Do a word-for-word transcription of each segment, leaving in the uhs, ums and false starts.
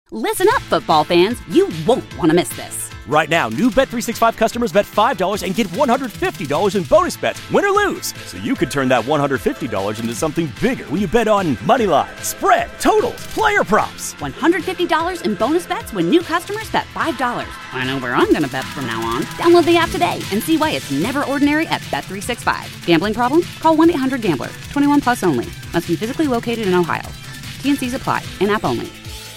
Listen up, football fans. You won't want to miss this. Right now, new Bet three sixty-five customers bet five dollars and get one hundred fifty dollars in bonus bets, win or lose. So you could turn that one hundred fifty dollars into something bigger when you bet on money line, spread, totals, player props. one hundred fifty dollars in bonus bets when new customers bet five dollars. I know where I'm going to bet from now on. Download the app today and see why it's never ordinary at Bet three sixty-five. Gambling problem? Call one eight hundred gambler. twenty-one plus only. Must be physically located in Ohio. T N Cs apply. In-app only.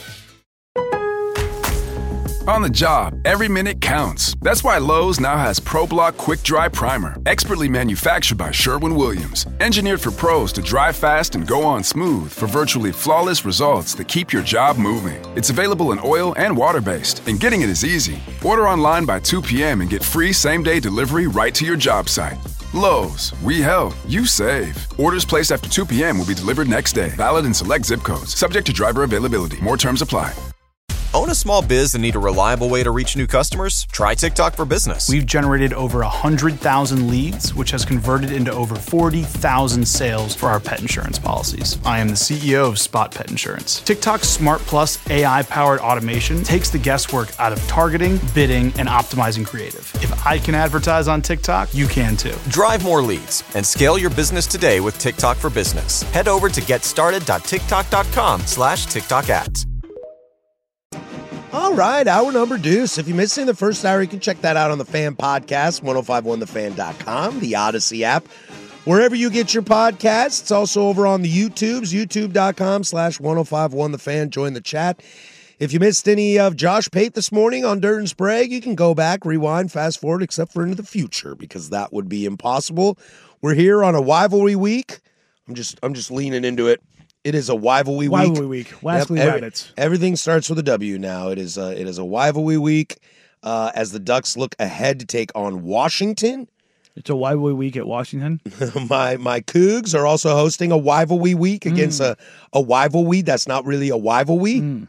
On the job, every minute counts. That's why Lowe's now has ProBlock Quick Dry Primer, expertly manufactured by Sherwin-Williams. Engineered for pros to dry fast and go on smooth for virtually flawless results that keep your job moving. It's available in oil and water-based, and getting it is easy. Order online by two p.m. and get free same-day delivery right to your job site. Lowe's, we help, you save. Orders placed after two p.m. will be delivered next day. Valid in select zip codes. Subject to driver availability. More terms apply. Own a small biz and need a reliable way to reach new customers? Try TikTok for Business. We've generated over one hundred thousand leads, which has converted into over forty thousand sales for our pet insurance policies. I am the C E O of Spot Pet Insurance. TikTok's Smart Plus A I-powered automation takes the guesswork out of targeting, bidding, and optimizing creative. If I can advertise on TikTok, you can too. Drive more leads and scale your business today with TikTok for Business. Head over to getstarted.tiktok.com slash TikTok ads. All right, hour number deuce. If you missed it in the first hour, you can check that out on the Fan Podcast, ten fifty-one the fan dot com, the Odyssey app, wherever you get your podcasts. It's also over on the YouTubes, youtube.com slash 1051 the fan. Join the chat. If you missed any of Josh Pate this morning on Dirt and Sprague, you can go back, rewind, fast forward, except for into the future, because that would be impossible. We're here on a rivalry week. I'm just, I'm just leaning into it. It is a rivalry week. Rivalry week. Wascally yep, every, Rabbits. Everything starts with a W now. It is a, it is a rivalry week uh, as the Ducks look ahead to take on Washington. It's a rivalry week at Washington. my my Cougs are also hosting a rivalry week against mm. a, a rivalry that's not really a rivalry. Mm.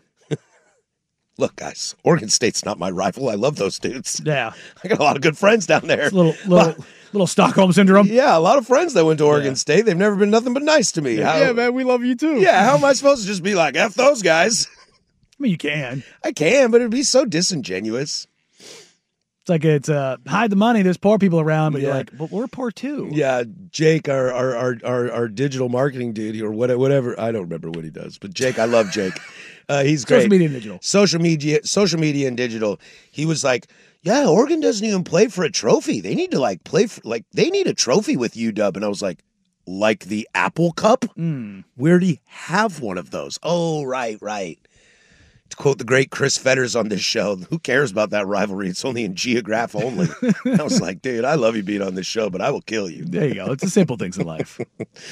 Look, guys, Oregon State's not my rival. I love those dudes. Yeah. I got a lot of good friends down there. It's a little, little, but, little Stockholm Syndrome. Yeah, a lot of friends that went to Oregon yeah. State. They've never been nothing but nice to me. Yeah, how, yeah, man, we love you too. Yeah, how am I supposed to just be like, F those guys? I mean, you can. I can, but it'd be so disingenuous. It's like it's uh, hide the money. There's poor people around, but yeah. you're like, but we're poor too. Yeah, Jake, our our our our, our digital marketing dude, or whatever. I don't remember what he does, but Jake, I love Jake. Uh, he's great. Social media and digital. Social media, social media and digital. He was like, yeah, Oregon doesn't even play for a trophy. They need to like play for like they need a trophy with U W. And I was like, like the Apple Cup? Mm. We already have one of those. Oh, right, right. To quote the great Chris Fetters on this show, who cares about that rivalry? It's only in geograph only. I was like, dude, I love you being on this show, but I will kill you. There you go. It's the simple things in life.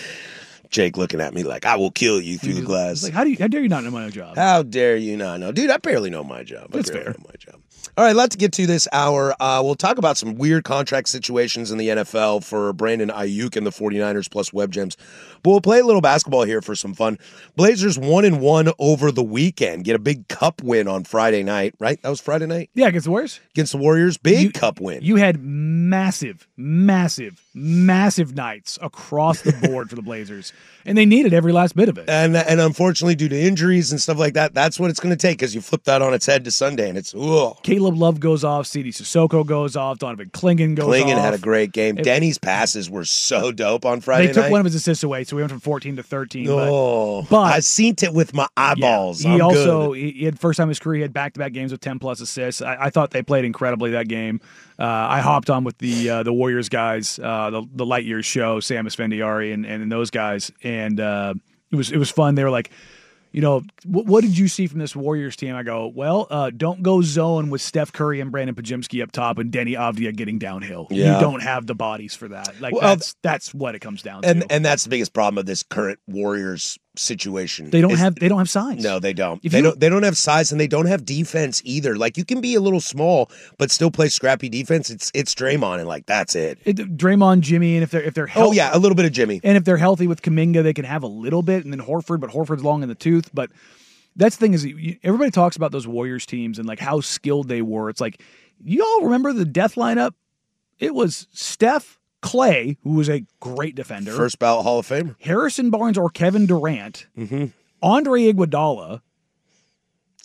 Jake looking at me like, I will kill you through the glass. Like, how do you? How dare you not know my job? How dare you not know? Dude, I barely know my job. That's I barely fair. know my job. All right, let's get to this hour. Uh, we'll talk about some weird contract situations in the N F L for Brandon Ayuk and the 49ers plus Web Gems. But we'll play a little basketball here for some fun. Blazers one and one over the weekend. Get a big cup win on Friday night, right? That was Friday night? Yeah, against the Warriors. Against the Warriors. Big you, cup win. You had massive, massive, massive nights across the board for the Blazers. And they needed every last bit of it. And and unfortunately, due to injuries and stuff like that, that's what it's going to take because you flip that on its head to Sunday, and it's, ugh. Caleb Love goes off, C D Sissoko goes off, Donovan Clingan goes Clingan off. Clingan had a great game. It, Denny's passes were so dope on Friday night. They took night. one of his assists away, so we went from fourteen to thirteen. Oh, but, but I seen it with my eyeballs. Yeah, he I'm also, good. He, he had first time in his career, he had back-to-back games with ten-plus assists. I, I thought they played incredibly that game. Uh, I hopped on with the uh, the Warriors guys, uh, the, the Light Years show, Sam Esfandiari and, and those guys, and uh, it was it was fun. They were like, you know, what, what did you see from this Warriors team? I go, well, uh, don't go zone with Steph Curry and Brandon Pajimski up top and Denny Avdia getting downhill. Yeah. You don't have the bodies for that. Like well, that's that's what it comes down and, to. And that's the biggest problem of this current Warriors situation. They don't is, have they don't have size. No, they don't. If they you, don't they don't have size and they don't have defense either. Like you can be a little small but still play scrappy defense. It's it's Draymond and like that's it. it Draymond, Jimmy, and if they're if they're healthy, oh yeah, a little bit of Jimmy. And if they're healthy with Kuminga, they can have a little bit, and then Horford, but Horford's long in the tooth. But that's the thing is, everybody talks about those Warriors teams and like how skilled they were. It's like, you all remember the death lineup? It was Steph, Clay, who was a great defender, first ballot Hall of Famer, Harrison Barnes or Kevin Durant, mm-hmm. Andre Iguodala,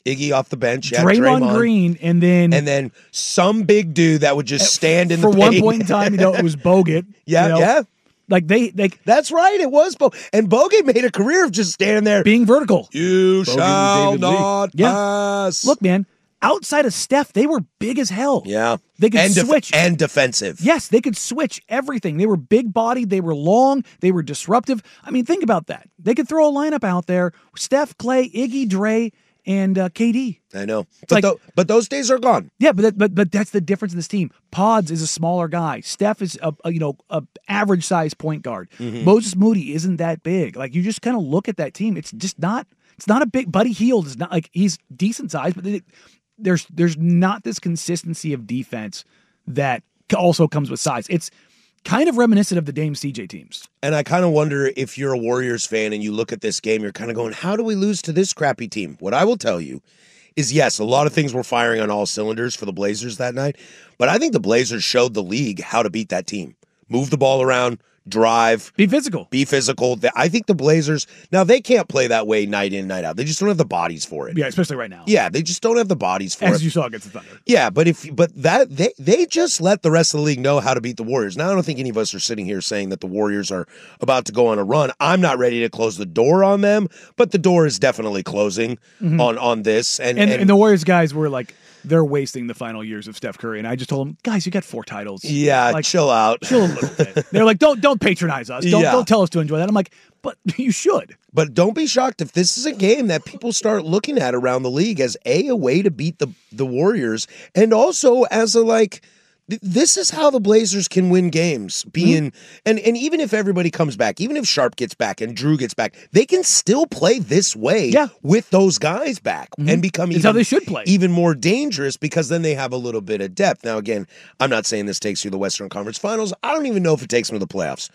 Iggy off the bench. Yeah, Draymond, Draymond Green, and then and then some big dude that would just stand in for the one paint. point in time, you know, it was Bogut. yeah, you know? yeah. Like they, they That's right. It was Bo. And Bogut made a career of just standing there. being vertical. You Bogut shall and David Lee. not Yeah. pass. Look, man, outside of Steph, they were big as hell. Yeah. They could and def- switch. and defensive. Yes, they could switch everything. They were big-bodied. They were long. They were disruptive. I mean, think about that. They could throw a lineup out there: Steph, Clay, Iggy, Dre, and uh, K D. I know. But, like- tho- but those days are gone. Yeah, but that, but but that's the difference in this team. Pods is a smaller guy. Steph is a, a you know a average size point guard. Mm-hmm. Moses Moody isn't that big. Like you just kind of look at that team. It's just not. It's not a big. Buddy Hield is not like he's decent size, but it, there's there's not this consistency of defense that also comes with size. It's kind of reminiscent of the Dame C J teams. And I kind of wonder if you're a Warriors fan and you look at this game, you're kind of going, how do we lose to this crappy team? What I will tell you is, yes, a lot of things were firing on all cylinders for the Blazers that night, but I think the Blazers showed the league how to beat that team. Move the ball around, drive, Be physical. be physical. I think the Blazers, now they can't play that way night in, night out. They just don't have the bodies for it. Yeah, especially right now. Yeah, they just don't have the bodies for it. As you saw against the Thunder. Yeah, but if but that they they just let the rest of the league know how to beat the Warriors. Now I don't think any of us are sitting here saying that the Warriors are about to go on a run. I'm not ready to close the door on them, but the door is definitely closing Mm-hmm. on on this. And And, and, and the Warriors guys were like, they're wasting the final years of Steph Curry. And I just told them, guys, you got four titles. yeah, like, chill out. chill a little bit. They're like, don't don't patronize us. Don't Yeah. don't tell us to enjoy that. I'm like, but you should. But don't be shocked if this is a game that people start looking at around the league as a a way to beat the the Warriors, and also as a like. th- This is how the Blazers can win games. Being Mm-hmm. and and even if everybody comes back, even if Sharp gets back and Drew gets back, they can still play this way Yeah. with those guys back and become It's even, how they should play. even more dangerous because then they have a little bit of depth. Now again, I'm not saying this takes you to the Western Conference Finals. I don't even know if it takes them to the playoffs.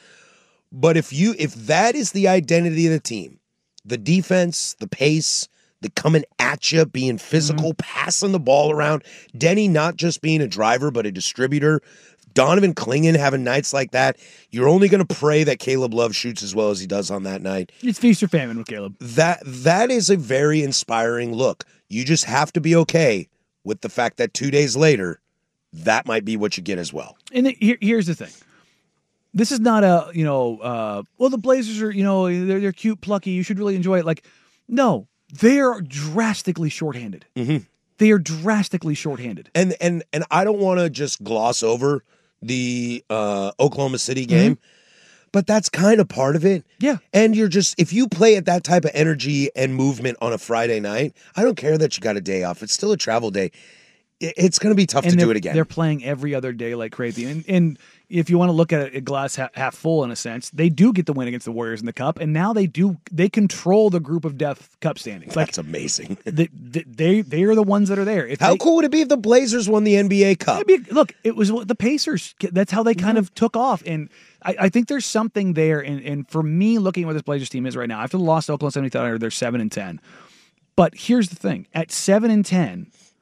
But if you if that is the identity of the team, the defense, the pace, the coming at you, being physical, passing the ball around, Denny not just being a driver but a distributor, Donovan Clingan having nights like that, you're only going to pray that Caleb Love shoots as well as he does on that night. It's feast or famine with Caleb. That that is a very inspiring look. You just have to be okay with the fact that two days later, that might be what you get as well. And the, here, here's the thing. This is not a, you know, uh, well, the Blazers are, you know, they're, they're cute, plucky. You should really enjoy it. Like, no, they are drastically shorthanded. Mm-hmm. They are drastically shorthanded. And and and I don't want to just gloss over the uh, Oklahoma City game, but that's kind of part of it. Yeah. And you're just, if you play at that type of energy and movement on a Friday night, I don't care that you got a day off. It's still a travel day. I- It's going to be tough And to they're- do it again. They're playing every other day like crazy. And, and if you want to look at a glass half, half full in a sense, they do get the win against the Warriors in the Cup, and now they do they control the group of death Cup standings. Like That's amazing. they, they they are the ones that are there. If How they, cool would it be if the Blazers won the N B A Cup? I mean, look, it was the Pacers. That's how they kind of took off, and I, I think there's something there. And, and for me, looking at what this Blazers team is right now, after the loss to Oklahoma City Thunder, they're seven and ten. But here's the thing: at seven and ten.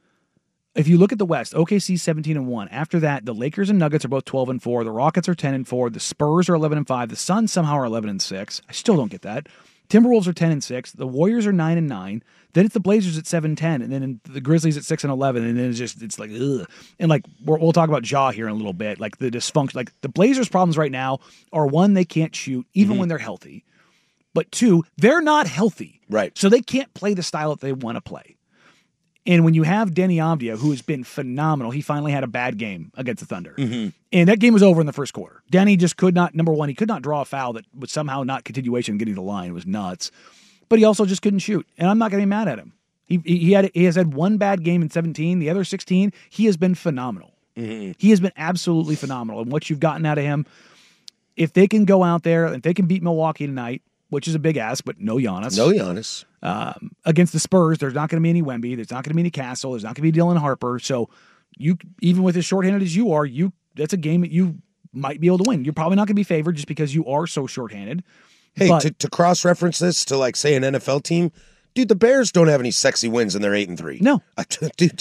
If you look at the West, O K C seventeen and one. After that, the Lakers and Nuggets are both twelve and four. The Rockets are ten and four. The Spurs are eleven and five. The Suns somehow are eleven and six. I still don't get that. Timberwolves are ten and six. The Warriors are nine and nine. Then it's the Blazers at seven and ten, and then the Grizzlies at six and eleven. And then it's just it's like ugh. And like we're, we'll talk about Ja here in a little bit. Like the dysfunction, like the Blazers' problems right now are one, they can't shoot even Mm-hmm. when they're healthy. But two, they're not healthy. Right. So they can't play the style that they want to play. And when you have Denny Avdia, who has been phenomenal, he finally had a bad game against the Thunder. Mm-hmm. And that game was over in the first quarter. Denny just could not, number one, he could not draw a foul that was somehow not continuation getting the line. It was nuts. But he also just couldn't shoot. And I'm not going to be mad at him. He, he, had, he has had one bad game in seventeen. The other sixteen, he has been phenomenal. Mm-hmm. He has been absolutely phenomenal. And what you've gotten out of him, if they can go out there, if they can beat Milwaukee tonight, which is a big ask, but no Giannis. No Giannis. Um, against the Spurs, there's not going to be any Wemby. There's not going to be any Castle. There's not going to be Dylan Harper. So you, even with as shorthanded as you are, you that's a game that you might be able to win. You're probably not going to be favored just because you are so shorthanded. Hey, But- to, to cross-reference this to, like, say, an N F L team, dude, the Bears don't have any sexy wins and they're eight and three. No. Uh, dude,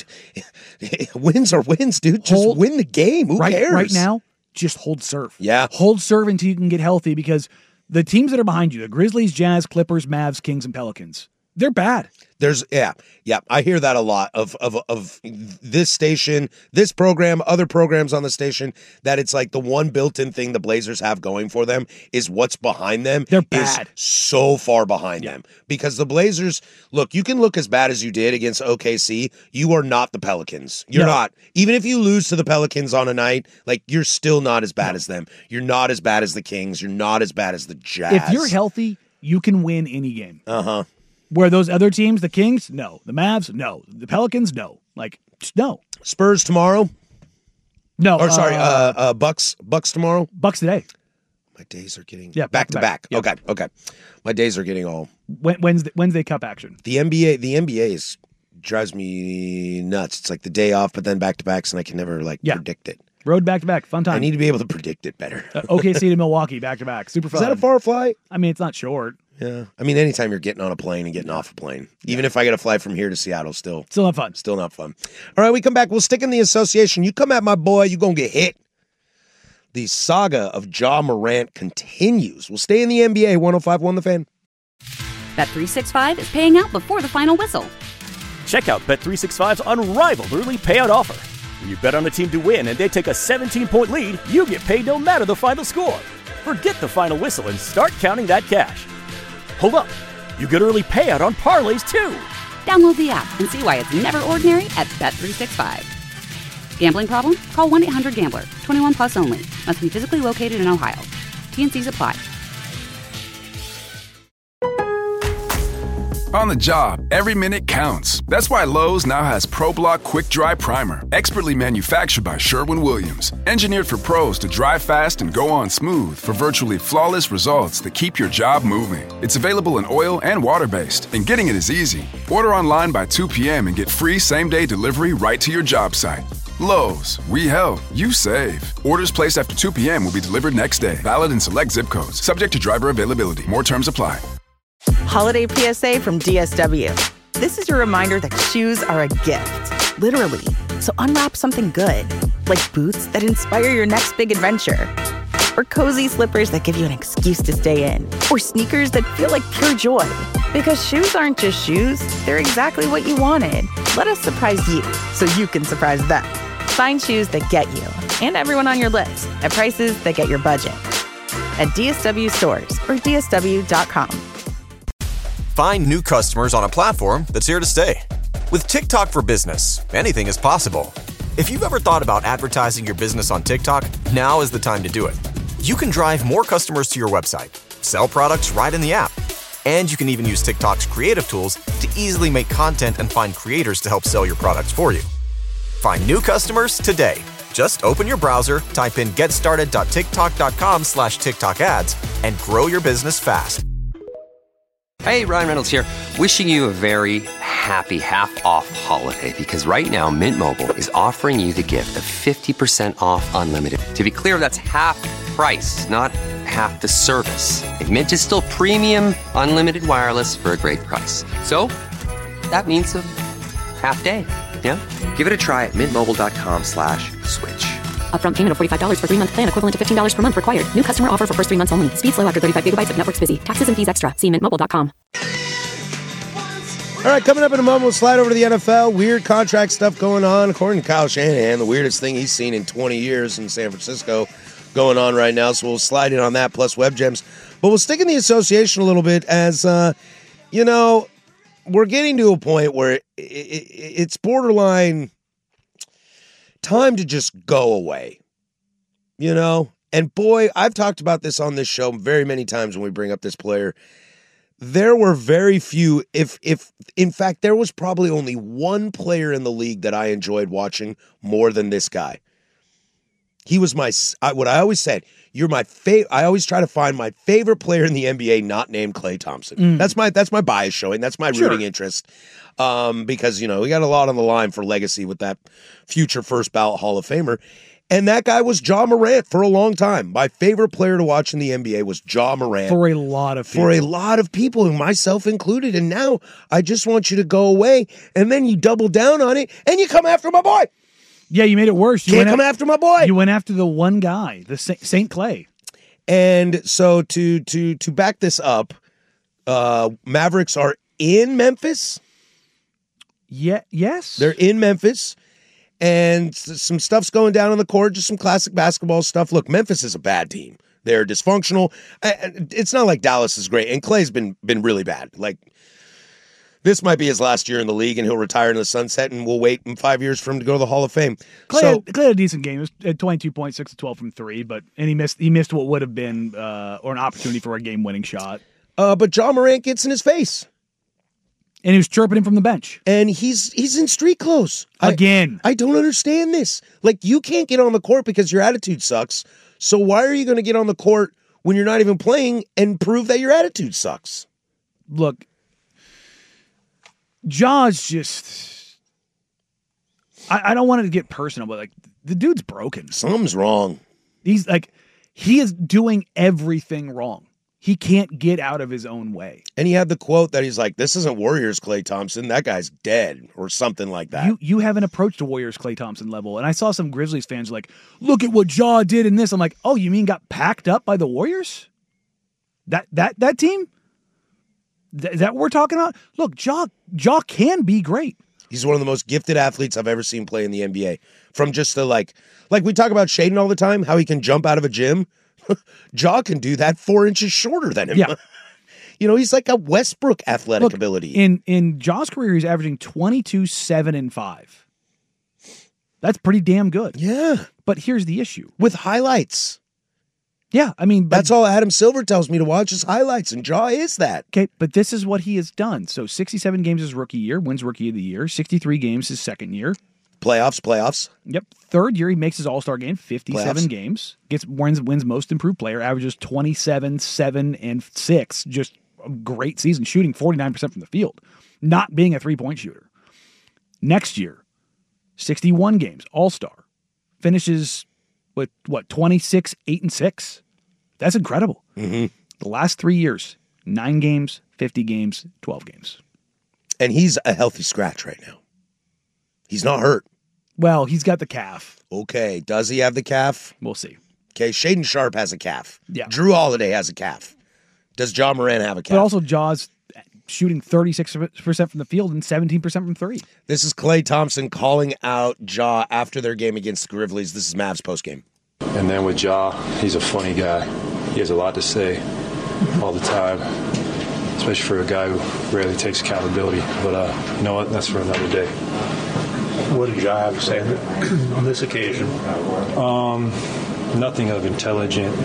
wins are wins, dude. Just Hold- win the game. Who right, cares? right now, just hold serve. Yeah. Hold serve until you can get healthy because the teams that are behind you, the Grizzlies, Jazz, Clippers, Mavs, Kings, and Pelicans, They're bad. There's yeah, yeah. I hear that a lot of of of this station, this program, other programs on the station. That it's like the one built-in thing the Blazers have going for them is what's behind them. They're bad. Is so far behind yeah. them because the Blazers. Look, you can look as bad as you did against O K C. You are not the Pelicans. You're no. not. Even if you lose to the Pelicans on a night, like you're still not as bad no. as them. You're not as bad as the Kings. You're not as bad as the Jazz. If you're healthy, you can win any game. Uh huh. Where those other teams, the Kings, no. The Mavs, no. The Pelicans, no. Like, no. Spurs tomorrow? No. Or sorry, uh, uh, uh, Bucks Bucks tomorrow? Bucks today. My days are getting yeah, back, back to back. back. Okay, okay. My days are getting all Wednesday, Wednesday Cup action. The N B A, the N B A is drives me nuts. It's like the day off, but then back to backs, and I can never like yeah. predict it. Road back to back, fun time. I need to be able to predict it better. uh, O K C to Milwaukee back to back, super fun. Is that a far flight? I mean, it's not short. Yeah, I mean, anytime you're getting on a plane and getting off a plane, even yeah. if I get a flight from here to Seattle, still, still not fun. Still not fun. All right, we come back. We'll stick in the association. You come at my boy, you gonna get hit. The saga of Ja Morant continues. We'll stay in the N B A. one oh five point one The Fan. Bet three sixty-five is paying out before the final whistle. Check out Bet three sixty-five's unrivaled early payout offer. When you bet on a team to win and they take a seventeen-point lead, you get paid no matter the final score. Forget the final whistle and start counting that cash. Hold up. You get early payout on parlays, too. Download the app and see why it's never ordinary at Bet three sixty-five. Gambling problem? Call one eight hundred gambler. twenty-one plus only. Must be physically located in Ohio. T N Cs apply. On the job, every minute counts. That's why Lowe's now has ProBlock Quick Dry Primer, expertly manufactured by Sherwin-Williams. Engineered for pros to dry fast and go on smooth for virtually flawless results that keep your job moving. It's available in oil and water-based, and getting it is easy. Order online by two p.m. and get free same-day delivery right to your job site. Lowe's, we help, you save. Orders placed after two p.m. will be delivered next day. Valid in select zip codes. Subject to driver availability. More terms apply. Holiday P S A from D S W. This is your reminder that shoes are a gift, literally. So unwrap something good, like boots that inspire your next big adventure, or cozy slippers that give you an excuse to stay in, or sneakers that feel like pure joy. Because shoes aren't just shoes, they're exactly what you wanted. Let us surprise you so you can surprise them. Find shoes that get you and everyone on your list at prices that get your budget at D S W stores or D S W dot com. Find new customers on a platform that's here to stay. With TikTok for Business, anything is possible. If you've ever thought about advertising your business on TikTok, now is the time to do it. You can drive more customers to your website, sell products right in the app, and you can even use TikTok's creative tools to easily make content and find creators to help sell your products for you. Find new customers today. Just open your browser, type in getstarted.tiktok.com slash TikTok ads, and grow your business fast. Hey, Ryan Reynolds here, wishing you a very happy half-off holiday because right now Mint Mobile is offering you the gift of fifty percent off unlimited. To be clear, that's half price, not half the service. And Mint is still premium unlimited wireless for a great price. So that means a half day, yeah? Give it a try at mintmobile.com slash switch. Upfront payment of forty-five dollars for three-month plan equivalent to fifteen dollars per month required. New customer offer for first three months only. Speed slow after thirty-five gigabytes if network's busy. Taxes and fees extra. See mint mobile dot com. All right, coming up in a moment, we'll slide over to the N F L. Weird contract stuff going on. According to Kyle Shanahan, the weirdest thing he's seen in twenty years in San Francisco going on right now. So we'll slide in on that, plus web gems. But we'll stick in the association a little bit as, uh, you know, we're getting to a point where it, it, it's borderline time to just go away, you know? And boy, I've talked about this on this show very many times when we bring up this player. There were very few, if, if, in fact, there was probably only one player in the league that I enjoyed watching more than this guy. He was my, what I always said, you're my favorite. I always try to find my favorite player in the N B A not named Klay Thompson. Mm. That's my, that's my bias showing. That's my Sure. rooting interest. Um, because, you know, we got a lot on the line for legacy with that future first ballot Hall of Famer. And that guy was Ja Morant for a long time. My favorite player to watch in the N B A was Ja Morant. For a lot of people. For a lot of people, and myself included. And now I just want you to go away, and then you double down on it, and you come after my boy. Yeah, you made it worse. You Can't went come af- after my boy. You went after the one guy, the Saint Clay. And so to to to back this up, uh, Mavericks are in Memphis. Yeah, yes. They're in Memphis, and s- some stuff's going down on the court, just some classic basketball stuff. Look, Memphis is a bad team. They're dysfunctional. I- I- It's not like Dallas is great, and Clay's been been really bad. Like, this might be his last year in the league, and he'll retire in the sunset, and we'll wait in five years for him to go to the Hall of Fame. Clay, so, had, Clay had a decent game. He was at twenty-two point six to twelve from three, but and he missed he missed what would have been uh, or an opportunity for a game-winning shot. uh, but John Morant gets in his face, And he was chirping him from the bench. and he's he's in street clothes I- Again. I don't understand this. Like, you can't get on the court because your attitude sucks. So why are you going to get on the court when you're not even playing and prove that your attitude sucks? Look, Ja's just... I, I don't want it to get personal, but, like, the dude's broken. Something's wrong. He's, like, he is doing everything wrong. He can't get out of his own way. And he had the quote that he's like, this isn't Warriors Klay Thompson. That guy's dead, or something like that. You you haven't approached a Warriors Klay Thompson level. And I saw some Grizzlies fans like, look at what Ja did in this. I'm like, oh, you mean got packed up by the Warriors? That that that team? Th- is that what we're talking about? Look, Ja, Ja can be great. He's one of the most gifted athletes I've ever seen play in the N B A. From just the, like, like we talk about Shaden all the time, how he can jump out of a gym. Ja can do that four inches shorter than him. Yeah. You know, he's like a Westbrook athletic Look, ability. In in Ja's career, he's averaging twenty-two, seven, and five. That's pretty damn good. Yeah. But here's the issue. With highlights. Yeah, I mean, but, That's all Adam Silver tells me to watch is highlights, and Ja is that. okay, but this is what he has done. So sixty-seven games his rookie year, wins rookie of the year. sixty-three games his second year. Playoffs, playoffs. Yep. Third year, he makes his All-Star game, fifty-seven Playoffs. games. Gets wins, wins most improved player, averages twenty-seven, seven, and six. Just a great season, shooting forty-nine percent from the field, not being a three-point shooter. Next year, sixty-one games, All-Star. Finishes with, what, twenty-six, eight, and six. That's incredible. Mm-hmm. The last three years, nine games, fifty games, twelve games. And he's a healthy scratch right now. He's not hurt. Well, he's got the calf. Okay, does he have the calf? We'll see. Okay, Shaden Sharp has a calf. Yeah. Drew Holiday has a calf. Does Ja Morant have a calf? But also, Ja's shooting thirty-six percent from the field and seventeen percent from three. This is Klay Thompson calling out Ja after their game against the Grizzlies. This is Mavs postgame. And then with Ja, he's a funny guy. He has a lot to say all the time, especially for a guy who rarely takes accountability. But uh, you know what? That's for another day. What did Ja have to say on this occasion? Um, nothing of intelligent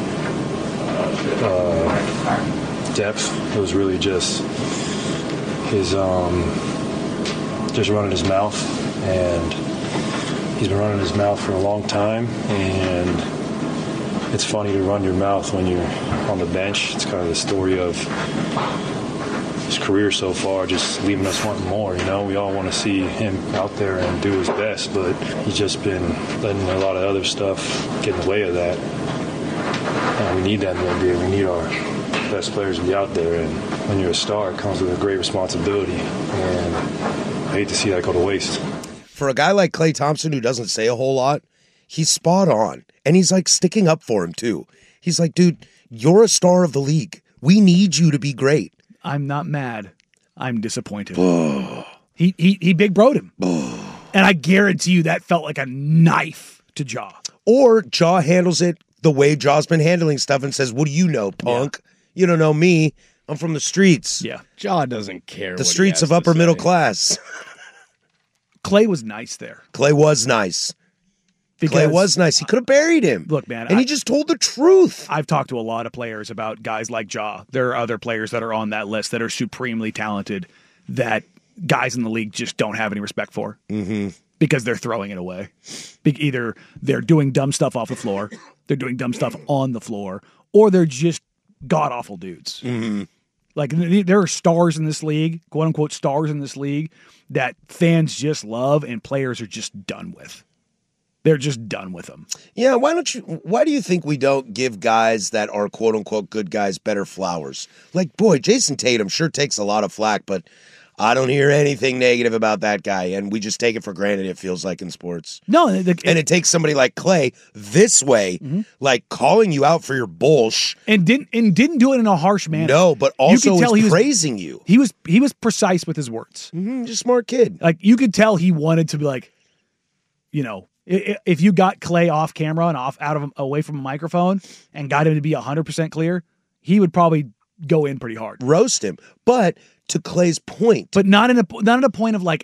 uh, depth. It was really just his um, just running his mouth, and he's been running his mouth for a long time. And it's funny to run your mouth when you're on the bench. It's kind of the story of his career so far, just leaving us wanting more. You know, we all want to see him out there and do his best, but he's just been letting a lot of other stuff get in the way of that. And we need that in the N B A. We need our best players to be out there, and when you're a star, it comes with a great responsibility, and I hate to see that go to waste. For a guy like Klay Thompson who doesn't say a whole lot, he's spot on. And he's like sticking up for him too. He's like, dude, you're a star of the league. We need you to be great. I'm not mad. I'm disappointed. he he he big broed him. And I guarantee you that felt like a knife to Ja. Or Ja handles it the way Ja's been handling stuff and says, what do you know, punk? Yeah. You don't know me. I'm from the streets. Yeah. Ja doesn't care. The streets of upper middle class. Klay was nice there. Klay was nice. Because, Klay was nice. He could have buried him. Look, man. And I, he just told the truth. I've talked to a lot of players about guys like Ja. There are other players that are on that list that are supremely talented that guys in the league just don't have any respect for. Mm-hmm. Because they're throwing it away. Either they're doing dumb stuff off the floor, they're doing dumb stuff on the floor, or they're just god-awful dudes. Mm-hmm. Like, there are stars in this league, quote-unquote stars in this league, that fans just love and players are just done with. They're just done with them. Yeah, why don't you? Why do you think we don't give guys that are quote unquote good guys better flowers? Like, boy, Jason Tatum sure takes a lot of flack, but I don't hear anything negative about that guy, and we just take it for granted, it feels like, in sports. No, the, and it takes somebody like Clay this way, mm-hmm. like calling you out for your bullsh. And didn't and didn't do it in a harsh manner. No, but also you was he praising was, you. He was he was precise with his words. Mm-hmm, just smart kid. Like, you could tell he wanted to be like, you know, if you got Clay off camera and off out of away from a microphone and got him to be one hundred percent clear, he would probably go in pretty hard. Roast him. But to Clay's point. But not in a not at a point of like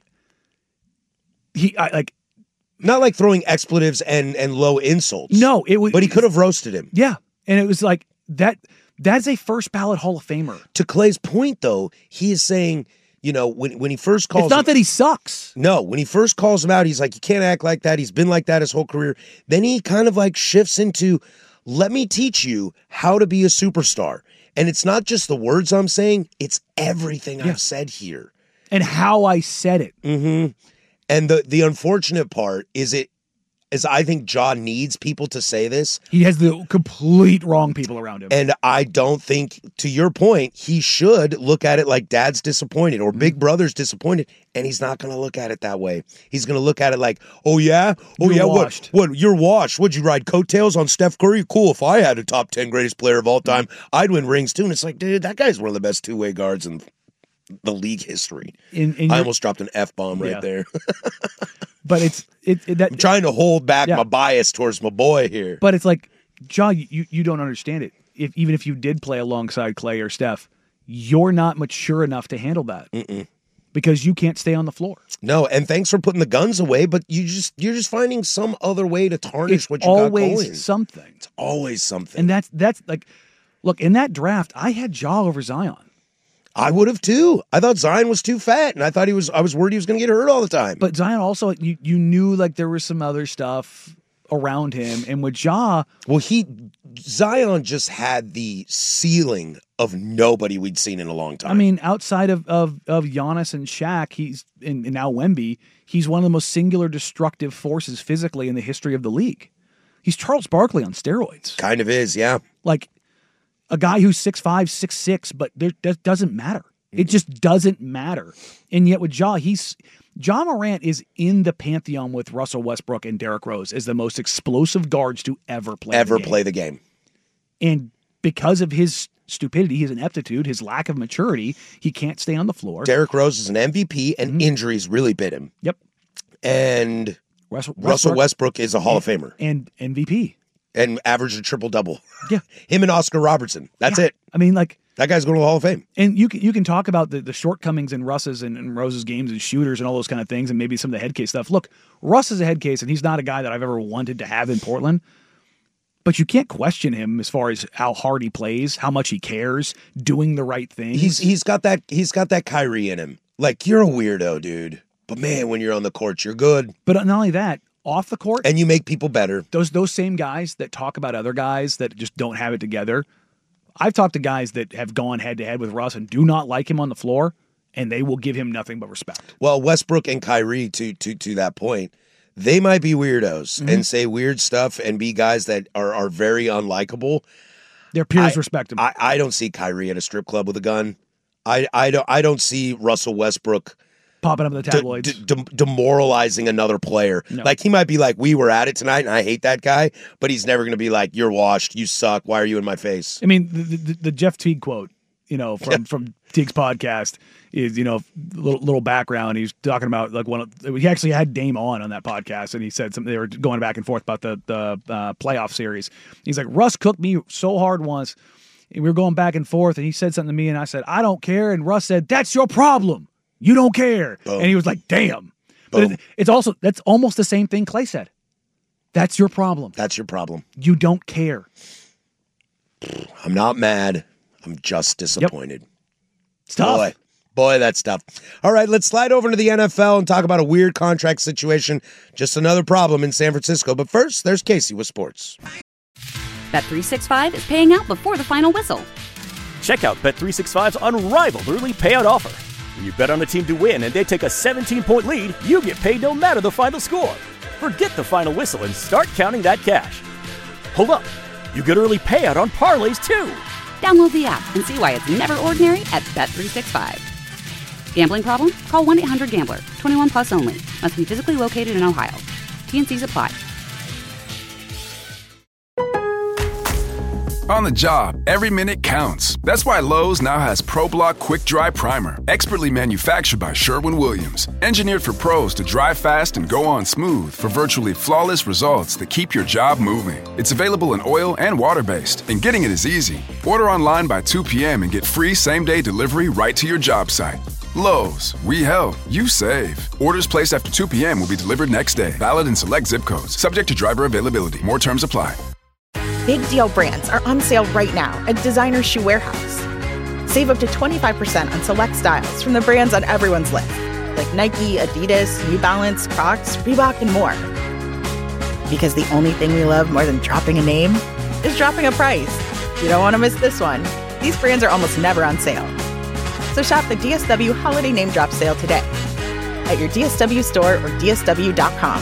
he I, like not like throwing expletives and and low insults. No, it was But he could have roasted him. Yeah. And it was like that that's a first ballot Hall of Famer. To Clay's point though, he is saying, you know, when when he first calls It's not him, that he sucks. No, when he first calls him out, he's like, you can't act like that. He's been like that his whole career. Then he kind of like shifts into, let me teach you how to be a superstar. And it's not just the words I'm saying, it's everything yeah. I've said here. And how I said it. Mm-hmm. And the, the unfortunate part is it is I think Ja needs people to say this. He has the complete wrong people around him. And I don't think, to your point, he should look at it like dad's disappointed or big brother's disappointed. And he's not going to look at it that way. He's going to look at it like, oh, yeah? Oh, you're yeah, washed. what? What? You're washed. Would you ride coattails on Steph Curry? Cool. If I had a top ten greatest player of all time, I'd win rings too. And it's like, dude, that guy's one of the best two-way guards in the league history. In, in I your, almost dropped an F-bomb right yeah. there. But it's it, it that I'm trying to hold back yeah. my bias towards my boy here. But it's like, Ja, you, you don't understand it. If even if you did play alongside Clay or Steph, you're not mature enough to handle that. Mm-mm. Because you can't stay on the floor. No, and thanks for putting the guns away, but you just you're just finding some other way to tarnish it's what you got going. Always something. It's always something. And that's that's like, look, in that draft, I had Ja over Zion. I would have too. I thought Zion was too fat, and I thought he was. I was worried he was going to get hurt all the time. But Zion also, you you knew like there was some other stuff around him, and with Ja, well, he Zion just had the ceiling of nobody we'd seen in a long time. I mean, outside of of of Giannis and Shaq, he's and, and now Wemby, he's one of the most singular destructive forces physically in the history of the league. He's Charles Barkley on steroids. Kind of is, yeah. Like a guy who's six five, six six, but there, that doesn't matter. It just doesn't matter. And yet with Ja, he's Ja Morant is in the pantheon with Russell Westbrook and Derrick Rose as the most explosive guards to ever play ever the game. play the game. And because of his stupidity, his ineptitude, his lack of maturity, he can't stay on the floor. Derrick Rose is an M V P, and mm-hmm. injuries really bit him. Yep. And Russell, Russell Westbrook is a Hall and, of Famer. And M V P. And averaged a triple-double. Yeah. Him and Oscar Robertson. That's yeah. it. I mean, like... That guy's going to the Hall of Fame. And you can you can talk about the, the shortcomings in Russ's and, and Rose's games and shooters and all those kind of things and maybe some of the head case stuff. Look, Russ is a head case, and he's not a guy that I've ever wanted to have in Portland. But you can't question him as far as how hard he plays, how much he cares, doing the right things. He's he's got that he's got that Kyrie in him. Like, you're a weirdo, dude. But man, when you're on the court, you're good. But not only that, off the court, and you make people better. Those those same guys that talk about other guys that just don't have it together. I've talked to guys that have gone head to head with Russ and do not like him on the floor, and they will give him nothing but respect. Well, Westbrook and Kyrie, to to to that point, they might be weirdos mm-hmm. and say weird stuff and be guys that are are very unlikable. Their peers I, respect him. I, I don't see Kyrie at a strip club with a gun. I I don't I don't see Russell Westbrook popping up in the tabloids, de- de- demoralizing another player. No. Like, he might be like, we were at it tonight, and I hate that guy, but he's never going to be like, you're washed, you suck, why are you in my face? I mean, the, the, the Jeff Teague quote, you know, from, from Teague's podcast is, you know, little, little background. He's talking about, like, one of, he actually had Dame on on that podcast, and he said something, they were going back and forth about the, the uh, playoff series. He's like, Russ cooked me so hard once, and we were going back and forth, and he said something to me, and I said, I don't care, and Russ said, that's your problem. You don't care. Boom. And he was like, damn. But it, it's also, that's almost the same thing Clay said. That's your problem. That's your problem. You don't care. I'm not mad. I'm just disappointed. Yep. It's tough. Boy, boy, that's tough. All right, let's slide over to the N F L and talk about a weird contract situation. Just another problem in San Francisco. But first, there's Casey with sports. Bet three sixty-five is paying out before the final whistle. Check out Bet three sixty-five's unrivaled early payout offer. When you bet on a team to win and they take a seventeen-point lead, you get paid no matter the final score. Forget the final whistle and start counting that cash. Hold up. You get early payout on parlays, too. Download the app and see why it's never ordinary at Bet three sixty-five. Gambling problem? Call one eight hundred gambler. twenty-one plus only. Must be physically located in Ohio. T N Cs apply. On the job, every minute counts. That's why Lowe's now has ProBlock Quick Dry Primer, expertly manufactured by Sherwin-Williams. Engineered for pros to dry fast and go on smooth for virtually flawless results that keep your job moving. It's available in oil and water-based, and getting it is easy. Order online by two p.m. and get free same-day delivery right to your job site. Lowe's, we help, you save. Orders placed after two p.m. will be delivered next day. Valid in select zip codes. Subject to driver availability. More terms apply. Big deal brands are on sale right now at Designer Shoe Warehouse. Save up to twenty-five percent on select styles from the brands on everyone's list, like Nike, Adidas, New Balance, Crocs, Reebok, and more. Because the only thing we love more than dropping a name is dropping a price. You don't want to miss this one. These brands are almost never on sale. So shop the D S W Holiday Name Drop Sale today at your D S W store or D S W dot com.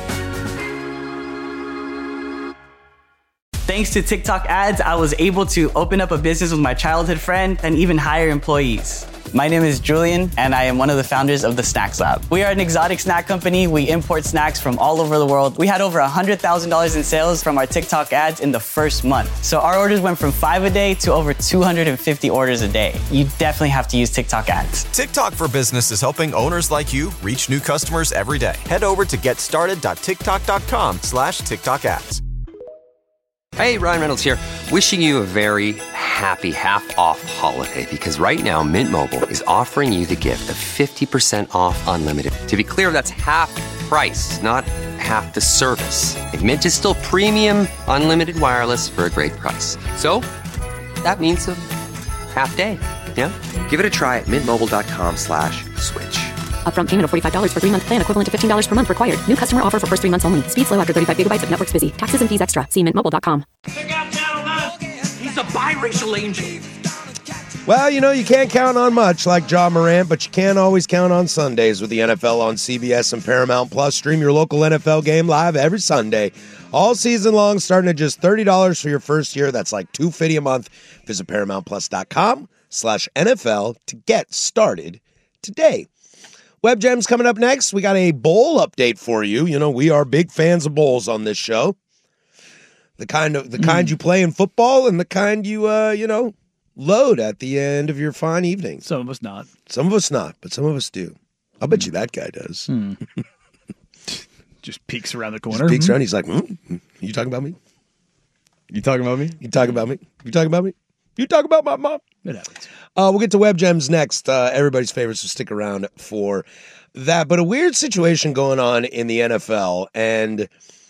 Thanks to TikTok ads, I was able to open up a business with my childhood friend and even hire employees. My name is Julian, and I am one of the founders of the Snacks Lab. We are an exotic snack company. We import snacks from all over the world. We had over one hundred thousand dollars in sales from our TikTok ads in the first month. So our orders went from five a day to over two hundred fifty orders a day. You definitely have to use TikTok ads. TikTok for Business is helping owners like you reach new customers every day. Head over to getstarted.tiktok.com slash TikTok ads. Hey, Ryan Reynolds here, wishing you a very happy half-off holiday because right now Mint Mobile is offering you the gift of fifty percent off unlimited. To be clear, that's half price, not half the service. And Mint is still premium unlimited wireless for a great price. So that means a half day, yeah? Give it a try at mintmobile.com slash switch. Upfront payment of forty-five dollars for three-month plan equivalent to fifteen dollars per month required. New customer offer for first three months only. Speed slow after thirty-five gigabytes if network's busy. Taxes and fees extra. See mint mobile dot com. Check out gentlemen. He's a biracial angel. Well, you know, you can't count on much like Ja Morant, but you can always count on Sundays with the N F L on C B S and Paramount Plus. Stream your local N F L game live every Sunday, all season long, starting at just thirty dollars for your first year. That's like two hundred fifty dollars a month. Visit paramountplus.com slash NFL to get started today. Web Gems coming up next. We got a bowl update for you. You know, we are big fans of bowls on this show. The kind of the mm. kind you play in football and the kind you uh, you know, load at the end of your fine evening. Some of us not. Some of us not, but some of us do. I'll bet you that guy does. Hmm. Just peeks around the corner. Just peeks mm-hmm. around. He's like, mm, you talking about me? You talking about me? You talking about me? You talking about me? You talking about my mom? It happens. Uh, we'll get to Web Gems next. Uh, everybody's favorites, so stick around for that. But a weird situation going on in the N F L, and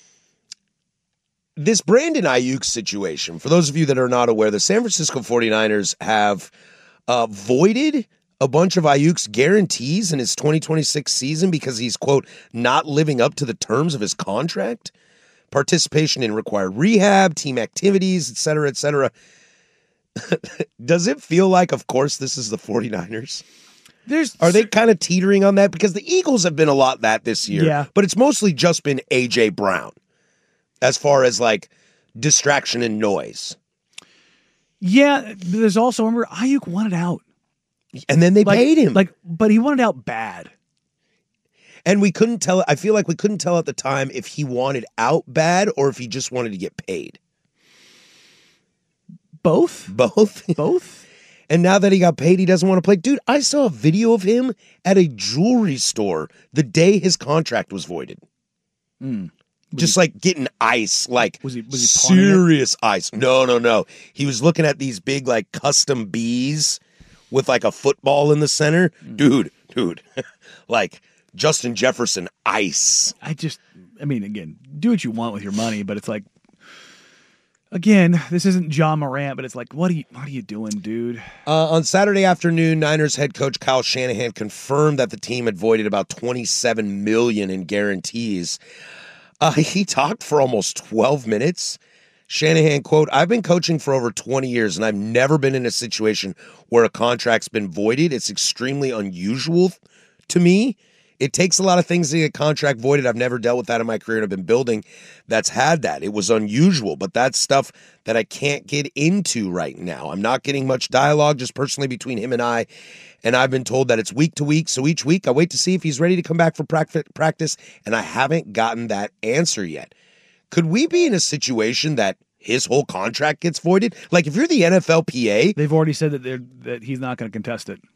this Brandon Ayuk situation, for those of you that are not aware, the San Francisco forty-niners have uh, voided a bunch of Ayuk's guarantees in his twenty twenty-six season because he's, quote, not living up to the terms of his contract, participation in required rehab, team activities, et cetera, et cetera. Does it feel like, of course, this is the forty-niners? There's, Are they kind of teetering on that? Because the Eagles have been a lot that this year. Yeah. But it's mostly just been A J Brown as far as, like, distraction and noise. Yeah, there's also, remember, Ayuk wanted out. And then they like, paid him. Like, but he wanted out bad. And we couldn't tell, I feel like we couldn't tell at the time if he wanted out bad or if he just wanted to get paid. Both? Both? Both? And now that he got paid, he doesn't want to play. Dude, I saw a video of him at a jewelry store the day his contract was voided. Mm. Was Just he, like getting ice, like was he, was he serious ice. No, no, no. He was looking at these big like custom bees with like a football in the center. Mm. Dude, dude. Like Justin Jefferson ice. I just, I mean, again, do what you want with your money, but it's like, again, this isn't Ja Morant, but it's like, what are you, what are you doing, dude? Uh, on Saturday afternoon, Niners head coach Kyle Shanahan confirmed that the team had voided about twenty-seven million dollars in guarantees. Uh, he talked for almost twelve minutes. Shanahan, quote, I've been coaching for over twenty years, and I've never been in a situation where a contract's been voided. It's extremely unusual to me. It takes a lot of things to get contract voided. I've never dealt with that in my career, and I've been building that's had that. It was unusual, but that's stuff that I can't get into right now. I'm not getting much dialogue just personally between him and I, and I've been told that it's week to week, so each week I wait to see if he's ready to come back for practice, and I haven't gotten that answer yet. Could we be in a situation that his whole contract gets voided? Like, if you're the N F L P A... They've already said that they're that he's not going to contest it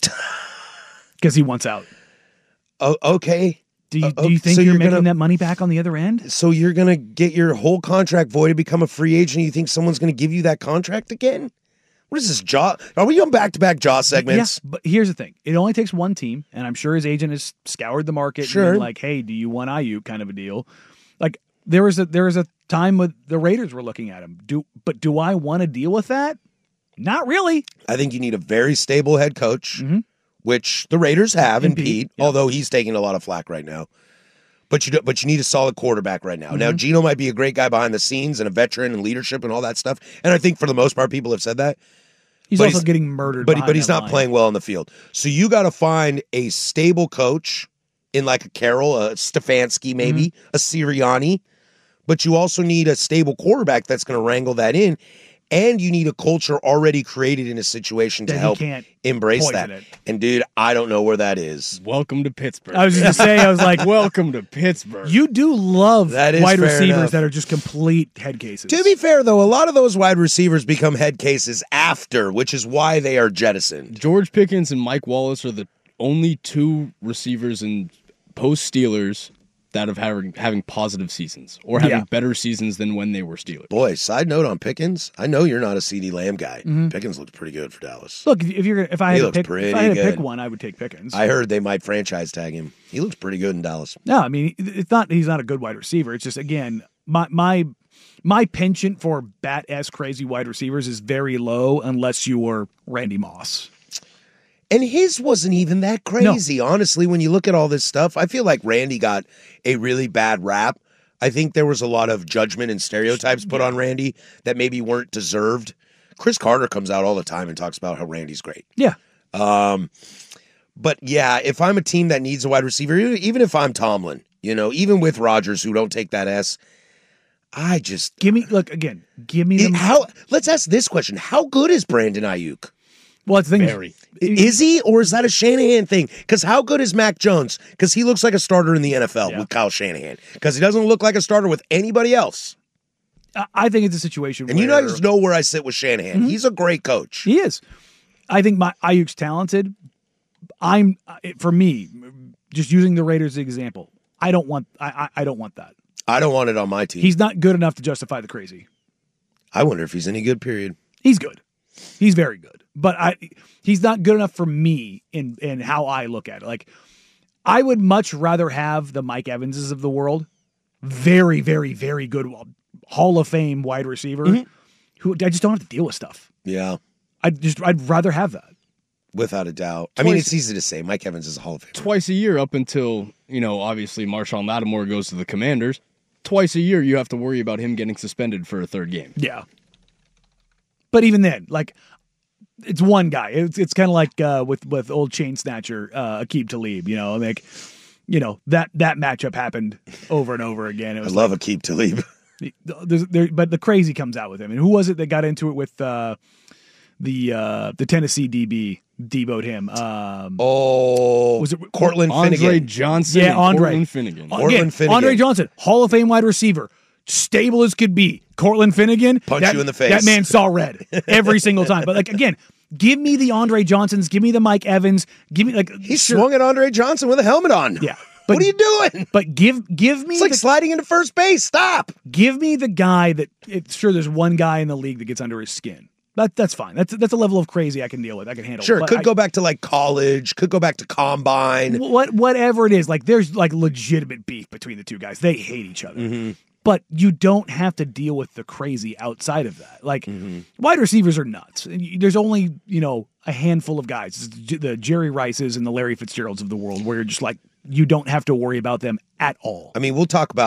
because he wants out. Oh, okay. Do you, uh, do you think so you're, you're making gonna, that money back on the other end? So you're going to get your whole contract voided, become a free agent, and you think someone's going to give you that contract again? What is this, Jaw? Are we on back-to-back Jaw segments? Yeah, but here's the thing. It only takes one team, and I'm sure his agent has scoured the market Sure. and been like, hey, do you want Ayuk kind of a deal? Like, there was a there was a time when the Raiders were looking at him. Do But do I want to deal with that? Not really. I think you need a very stable head coach, mm-hmm. which the Raiders have in Pete, Pete, yeah. although he's taking a lot of flack right now. But you do, but you need a solid quarterback right now. Mm-hmm. Now, Geno might be a great guy behind the scenes and a veteran and leadership and all that stuff. And I think for the most part, people have said that. He's but also getting murdered. But, but he's that not line. playing well on the field. So you got to find a stable coach in like a Carroll, a Stefanski maybe, Mm-hmm. a Sirianni. But you also need a stable quarterback that's going to wrangle that in. And you need a culture already created in a situation to That he help can't embrace poison that. it. And, dude, I don't know where that is. Welcome to Pittsburgh. I was just going to say, I was like, welcome to Pittsburgh. You do love That is wide fair receivers enough. that are just complete head cases. To be fair, though, a lot of those wide receivers become head cases after, which is why they are jettisoned. George Pickens and Mike Wallace are the only two receivers in post-Steelers that have having, having positive seasons or having Yeah. better seasons than when they were Steelers. Boy, side note on Pickens, I know you're not a CeeDee Lamb guy. Mhm. Pickens looked pretty good for Dallas. Look, if you're gonna- if I He had to looks pick, pretty if I had to pick good. one, I would take Pickens. I heard they might franchise tag him. He looks pretty good in Dallas. No, I mean it's not. He's not a good wide receiver. It's just again my my my penchant for bat s crazy wide receivers is very low unless you were Randy Moss. And his wasn't even that crazy, honestly, when you look at all this stuff. I feel like Randy got a really bad rap. I think there was a lot of judgment and stereotypes put on Randy that maybe weren't deserved. Chris Carter comes out all the time and talks about how Randy's great. Yeah. Um, but yeah, if I'm a team that needs a wide receiver, even if I'm Tomlin, you know, even with Rodgers who don't take that S, I just give me look again. Give me It- them. how. Let's ask this question: how good is Brandon Ayuk? Well, the thing Very. Is he, or is that a Shanahan thing? Because how good is Mac Jones? Because he looks like a starter in the N F L with Kyle Shanahan. Because he doesn't look like a starter with anybody else. I- I think it's a situation. And where, you guys know where I sit with Shanahan. He's a great coach. He is. I think my Ayuk's talented. I'm for me, just using the Raiders as an example. I don't want. I, I I don't want that. I don't want it on my team. He's not good enough to justify the crazy. I wonder if he's any good. Period. He's good. He's very good. But I he's not good enough for me in in how I look at it. Like I would much rather have the Mike Evanses of the world, very very very good Hall of Fame wide receiver, Mm-hmm. who I just don't have to deal with stuff. Yeah, I just I'd rather have that. without a doubt. I mean, Twice- it's easy to say. Mike Evans is a Hall of Famer. Twice a year up until, you know, obviously Marshawn Lattimore goes to the Commanders. Twice a year you have to worry about him getting suspended for a third game. Yeah. But even then, like, it's one guy. It's it's kind of like uh, with with old chain snatcher uh, Aqib Talib. You know, like, you know that that matchup happened over and over again. It I was love like, Aqib Talib. there's, there, but the crazy comes out with him. And who was it that got into it with uh, the uh, the Tennessee D B? Deboed him. Um, oh, was it Cortland Andre Finnegan? Johnson Yeah, and Andre Cortland Finnegan. Uh, Cortland yeah, Finnegan. Andre Johnson, Hall of Fame wide receiver, stable as could be. Cortland Finnegan, Punch that, you in the face. That man saw red every single time. But like again, give me the Andre Johnsons, give me the Mike Evans, give me like He sure, swung at Andre Johnson with a helmet on. Yeah, but what are you doing? But give give me It's like the, sliding into first base. Stop. give me the guy that it's sure there's one guy in the league that gets under his skin. That that's fine. That's that's a level of crazy I can deal with. I can handle. Sure, it. it But could I- go back to like college. Could go back to combine. what whatever it is, like there's like legitimate beef between the two guys. They hate each other. Mm-hmm. But you don't have to deal with the crazy outside of that. Like Mm-hmm. wide receivers are nuts. And you- There's only, you know, a handful of guys, It's J- the Jerry Rices and the Larry Fitzgeralds of the world, where you're just like you don't have to worry about them at all. I mean, we'll talk about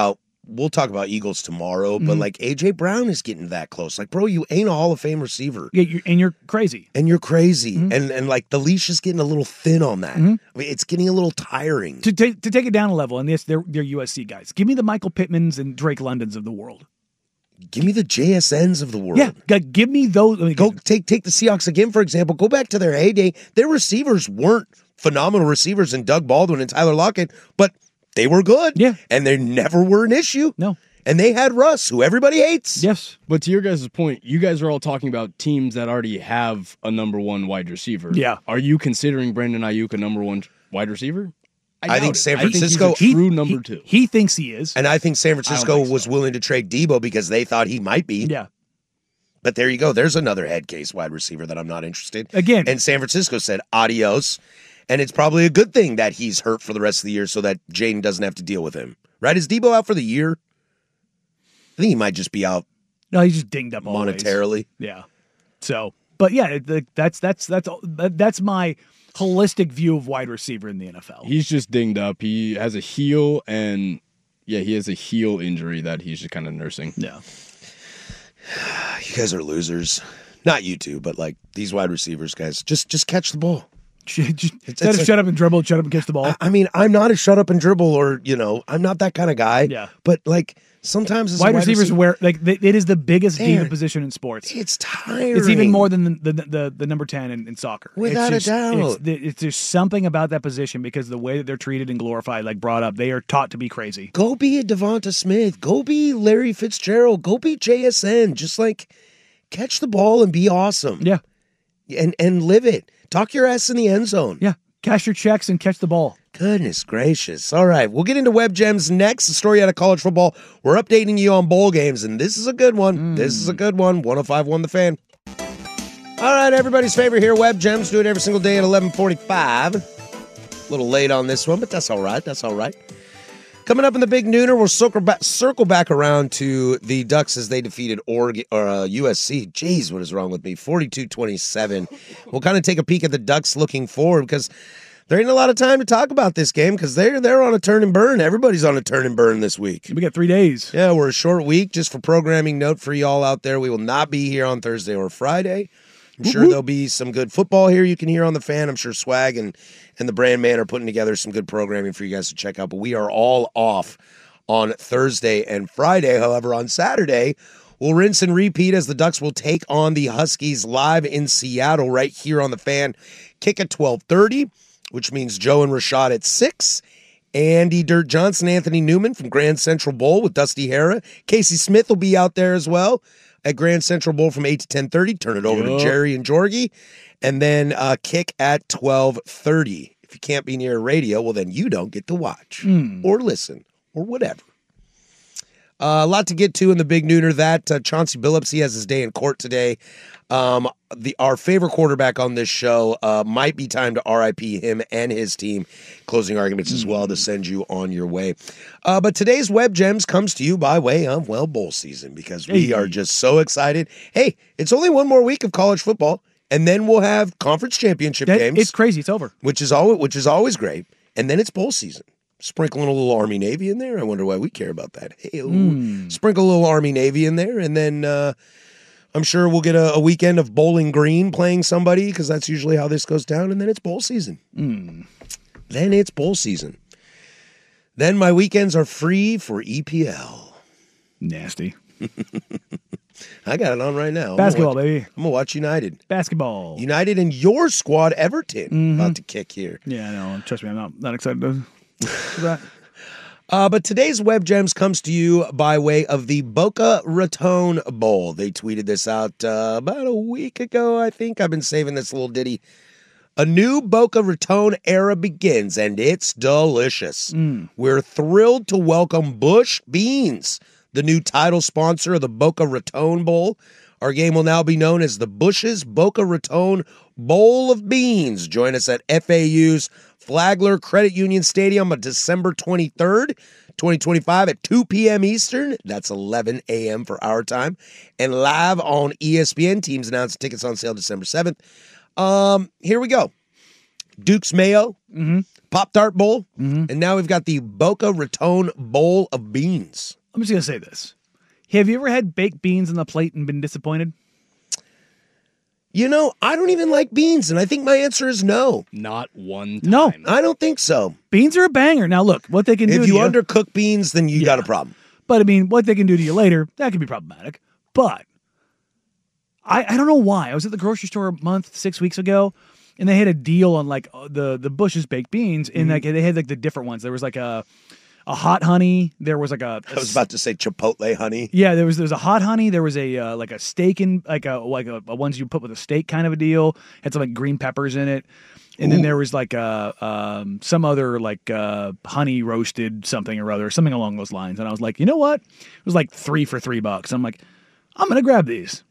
we'll talk about Eagles tomorrow, but Mhm. like A J Brown is getting that close. Like, bro, you ain't a Hall of Fame receiver. Yeah, you're, and you're crazy. And you're crazy. Mhm. And and like the leash is getting a little thin on that. Mhm. I mean, it's getting a little tiring. To, take to take it down a level, and this they're, they're U S C guys. Give me the Michael Pittmans and Drake Londons of the world. Give me the J S Ns of the world. Yeah, g- give me those. I mean, Go take take the Seahawks again, for example. Go back to their heyday. Their receivers weren't phenomenal receivers in Doug Baldwin and Tyler Lockett, but they were good. Yeah. And they never were an issue. No. And they had Russ, who everybody hates. Yes. But to your guys' point, you guys are all talking about teams that already have a number one wide receiver. Yeah. Are you considering Brandon Ayuk a number one wide receiver? I doubt think it. San I think he's Francisco- a true He- number he- two. He thinks he is. And I think San I don't Francisco think so. was willing to trade Debo because they thought he might be. Yeah. But there you go. There's another head case wide receiver that I'm not interested. Again. And San Francisco said adios. And it's probably a good thing that he's hurt for the rest of the year so that Jaden doesn't have to deal with him. Right? Is Debo out for the year? I think he might just be out No, he's just dinged up always. monetarily. Yeah. So, but yeah, the, that's that's that's that's my holistic view of wide receiver in the N F L. He's just dinged up. He has a heel, and yeah, he has a heel injury that he's just kind of nursing. Yeah. You guys are losers. Not you two, but like these wide receivers, guys. Just just catch the ball. Just, It's- instead it's of a- shut up and dribble, shut up and catch the ball. I, I mean, I'm not a shut up and dribble or, you know, I'm not that kind of guy. Yeah. But like sometimes as a wide receivers receiver, wear like they, it is the biggest Man, diva position in sports. It's tiring. It's even more than the the, the, the number ten in, in soccer. Without a it's just, doubt. It's, it's there's something about that position because the way that they're treated and glorified, like brought up, they are taught to be crazy. Go be a Devonta Smith. Go be Larry Fitzgerald. Go be J S N. Just like catch the ball and be awesome. Yeah. And and live it. Talk your ass in the end zone. Yeah. Cash your checks and catch the ball. Goodness gracious. All right. We'll get into Web Gems next. The story out of college football. We're updating you on bowl games, and this is a good one. This is a good one. one oh five point one The Fan. All right, everybody's favorite here, Web Gems. Do it every single day at eleven forty-five. A little late on this one, but that's all right. That's all right. Coming up in the Big Nooner, we'll circle back, circle back around to the Ducks as they defeated Oregon, or, uh, U S C. Jeez, what is wrong with me? forty-two twenty-seven. We'll kind of take a peek at the Ducks looking forward because there ain't a lot of time to talk about this game because they're, they're on a turn and burn. Everybody's on a turn and burn this week. We got three days. Yeah, we're a short week. Just for programming note for y'all out there, we will not be here on Thursday or Friday. I'm sure there'll be some good football here you can hear on the Fan. I'm sure Swag and, and the Brand Man are putting together some good programming for you guys to check out. But we are all off on Thursday and Friday. However, on Saturday, we'll rinse and repeat as the Ducks will take on the Huskies live in Seattle right here on the Fan. Kick at twelve thirty, which means Joe and Rashad at six. Andy Dirt Johnson, Anthony Newman from Grand Central Bowl with Dusty Hara. Casey Smith will be out there as well at Grand Central Bowl from eight to ten thirty. Turn it over Yep. to Jerry and Jorgie. And then uh, kick at twelve thirty. If you can't be near a radio, well, then you don't get to watch Mm. or listen or whatever. Uh, a lot to get to in the Big Nooner. That uh, Chauncey Billups, he has his day in court today. Um, the our favorite quarterback on this show uh, might be time to R I P him and his team. Closing arguments as well to send you on your way. Uh, but today's Web Gems comes to you by way of, well, bowl season because we Hey. are just so excited. Hey, it's only one more week of college football, and then we'll have conference championship That- games. It's crazy. It's over. which is always which is always great. And then it's bowl season. Sprinkling a little Army Navy in there. I wonder why we care about that. Hey, Mm. sprinkle a little Army Navy in there, and then uh, I'm sure we'll get a, a weekend of Bowling Green playing somebody because that's usually how this goes down. And then it's bowl season. Mm. Then it's bowl season. Then my weekends are free for E P L. Nasty. I got it on right now. I'm gonna Basketball, watch- baby. I'm gonna watch United. Basketball. United and your squad, Everton, Mhm. about to kick here. Yeah, I know. Trust me, I'm not, not excited to for that. Uh, but today's Web Gems comes to you by way of the Boca Raton Bowl. They tweeted this out uh, about a week ago, I think. I've been saving this little ditty. A new Boca Raton era begins, and it's delicious. Mm. We're thrilled to welcome Bush Beans, the new title sponsor of the Boca Raton Bowl. Our game will now be known as the Bush's Boca Raton Bowl of Beans. Join us at F A U's Flagler Credit Union Stadium on December twenty-third, twenty twenty-five at two p.m. Eastern. That's eleven a.m. for our time. And live on E S P N. Teams announce tickets on sale December seventh. Um, here we go. Duke's Mayo, Mm-hmm. Pop-Tart Bowl, Mm-hmm. and now we've got the Boca Raton Bowl of Beans. I'm just going to say this. Have you ever had baked beans on the plate and been disappointed? You know, I don't even like beans, and I think my answer is no. Not one time. No. I don't think so. Beans are a banger. Now, look, what they can do If to you you... undercook beans, then you Yeah. got a problem. But, I mean, what they can do to you later, that could be problematic. But I, I don't know why. I was at the grocery store a month, six weeks ago, and they had a deal on, like, the, the Bush's baked beans, and, Mhm. like, they had, like, the different ones. There was, like, a... A hot honey. There was like a. I was about to say Chipotle honey. Yeah, there was there was a hot honey. There was a uh, like a steak in like a like a, a ones you put with a steak kind of a deal. Had some like green peppers in it, and then Ooh. there was like a um, some other like uh, honey roasted something or other, something along those lines. And I was like, you know what? It was like three for three bucks. I'm like, I'm gonna grab these.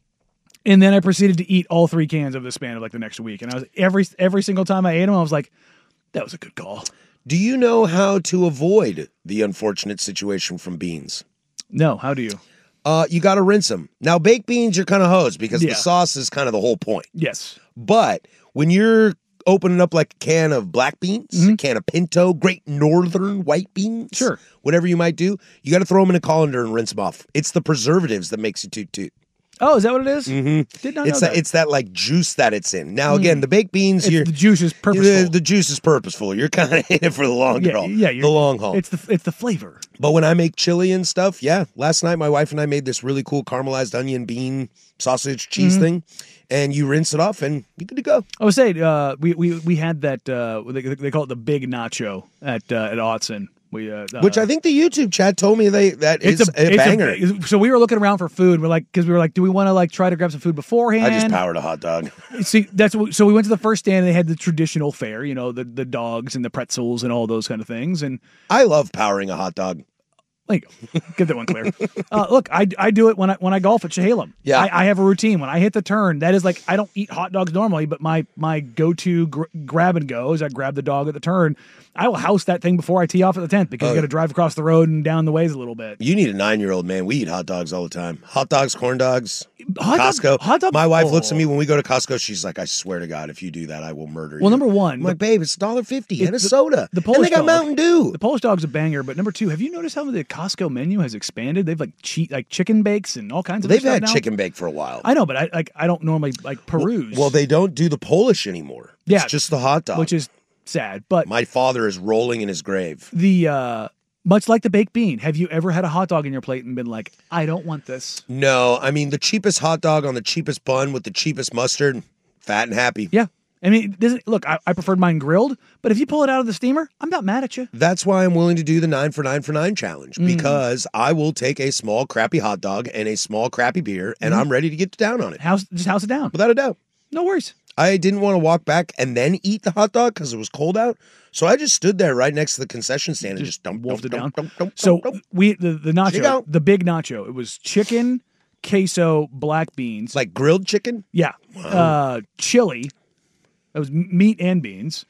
And then I proceeded to eat all three cans over the span of like the next week. And I was every every single time I ate them, I was like, that was a good call. Do you know how to avoid the unfortunate situation from beans? No, how do you? Uh, you got to rinse them. Now, baked beans, you're kind of hosed because Yeah. the sauce is kind of the whole point. Yes. But when you're opening up like a can of black beans, a can of pinto, great northern white beans, Sure. whatever you might do, you got to throw them in a colander and rinse them off. It's the preservatives that makes you toot toot. Oh, is that what it is? Mm-hmm. Did not It's know that, that. it's that like juice that it's in. Now again, Mm. the baked beans, It's you're, the juice is purposeful. The, the juice is purposeful. You're kind of in it for the long Yeah, haul. yeah, you're- the long haul. It's the it's the flavor. But when I make chili and stuff, yeah. Last night, my wife and I made this really cool caramelized onion bean sausage cheese Mhm. thing, and you rinse it off, and you're good to go. I was saying, uh, we we we had that. Uh, they, they call it the big nacho at uh, at Autzen. We uh, Which uh, I think the YouTube chat told me they that it's is a, a, it's banger. A, so we were looking around for food. We're like, because we were like, do we want to like try to grab some food beforehand? I just powered a hot dog. See, that's what, so we went to the first stand. And they had the traditional fare, you know, the the dogs and the pretzels and all those kind of things. And I love powering a hot dog. like, get that one clear. Uh, look, I, I do it when I when I golf at Chehalem. Yeah. I, I have a routine. When I hit the turn, that is like I don't eat hot dogs normally, but my my go to gr- grab and go is I grab the dog at the turn. I will house that thing before I tee off at the tenth because Oh, you got to drive across the road and down the ways a little bit. You need a nine-year-old, man. We eat hot dogs all the time. Hot dogs, corn dogs, Hot dog- Costco. hot dog- My wife oh. looks at me when we go to Costco. She's like, I swear to God, if you do that, I will murder you. Well, number one, I'm like, babe, it's one dollar fifty and a the- soda. The and Polish they got dog, Mountain Dew. The Polish dog's a banger, but number two, have you noticed how the Costco menu has expanded? They've like cheat like chicken bakes and all kinds of They've stuff had now. chicken bake for a while. I know, but I like I don't normally like peruse. Well, they don't do the Polish anymore. Yeah. It's just the hot dog. which is sad. But My father is rolling in his grave. the uh much like the baked bean, have you ever had a hot dog in your plate and been like, I don't want this? No, I mean, the cheapest hot dog on the cheapest bun with the cheapest mustard, fat and happy. Yeah. I mean, it doesn't look, I, I preferred mine grilled, but if you pull it out of the steamer, I'm not mad at you. That's why I'm willing to do the nine for nine for nine challenge Mm. because I will take a small crappy hot dog and a small crappy beer and Mhm. I'm ready to get down on it. House just house it down. Without a doubt. No worries. I didn't want to walk back and then eat the hot dog because it was cold out. So I just stood there right next to the concession stand and just dump, wolfed dump, it down. dump, dump, dump, So dump, dump. we the, the There you nacho, go. the big nacho, it was chicken, queso, black beans. Like grilled chicken? Yeah. Uh, chili. It was m- meat and beans.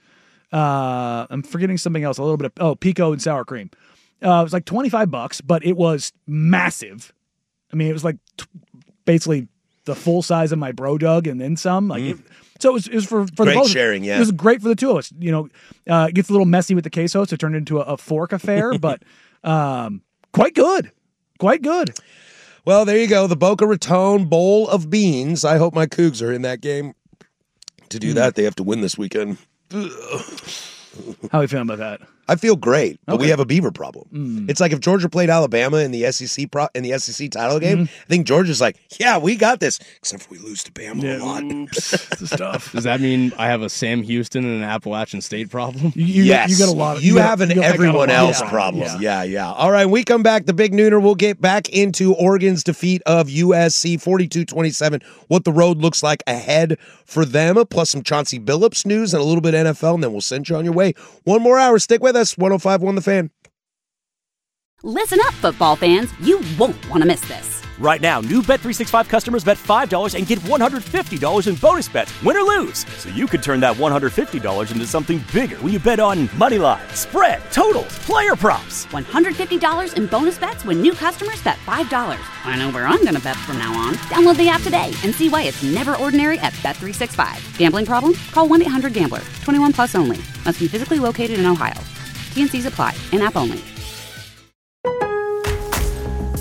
Uh, I'm forgetting something else. A little bit of oh pico and sour cream. Uh, it was like twenty-five bucks, but it was massive. I mean, it was like t- basically the full size of my bro dug and then some. Like, it, so it was, it was for for Great the both. sharing, yeah. It was great for the two of us. You know, uh, it gets a little messy with the queso, so it turned into a, a fork affair, but um, quite good, quite good. Well, there you go. The Boca Raton Bowl of Beans. I hope my Cougs are in that game. To do Mm. that, they have to win this weekend. How are you feeling about that? I feel great, but we Okay. have a Beaver problem. Mm. It's like if Georgia played Alabama in the S E C pro- in the S E C title game, Mm-hmm. I think Georgia's like, yeah, we got this, except for we lose to Bama a lot. It's tough. Does that mean I have a Sam Houston and an Appalachian State problem? You, you yes, got, you got a lot. Of, you, got- have an you got- I got a everyone lot- else yeah, problem. yeah. Yeah. yeah, All right, we come back. The Big Nooner. We'll get back into Oregon's defeat of U S C forty-two twenty-seven. What the road looks like ahead for them, plus some Chauncey Billups news and a little bit of N F L, and then we'll send you on your way. One more hour. Stick with us. one oh five point one The Fan. Listen up, football fans. You won't want to miss this. Right now, new Bet three sixty-five customers bet five dollars and get one hundred fifty dollars in bonus bets, win or lose. So you could turn that one hundred fifty dollars into something bigger when you bet on money line, spread, totals, player props. one hundred fifty dollars in bonus bets when new customers bet five dollars. I know where I'm going to bet from now on. Download the app today and see why it's never ordinary at Bet three sixty-five. Gambling problem? Call one eight hundred gambler. twenty-one plus only. Must be physically located in Ohio. T and C's apply. In-app only.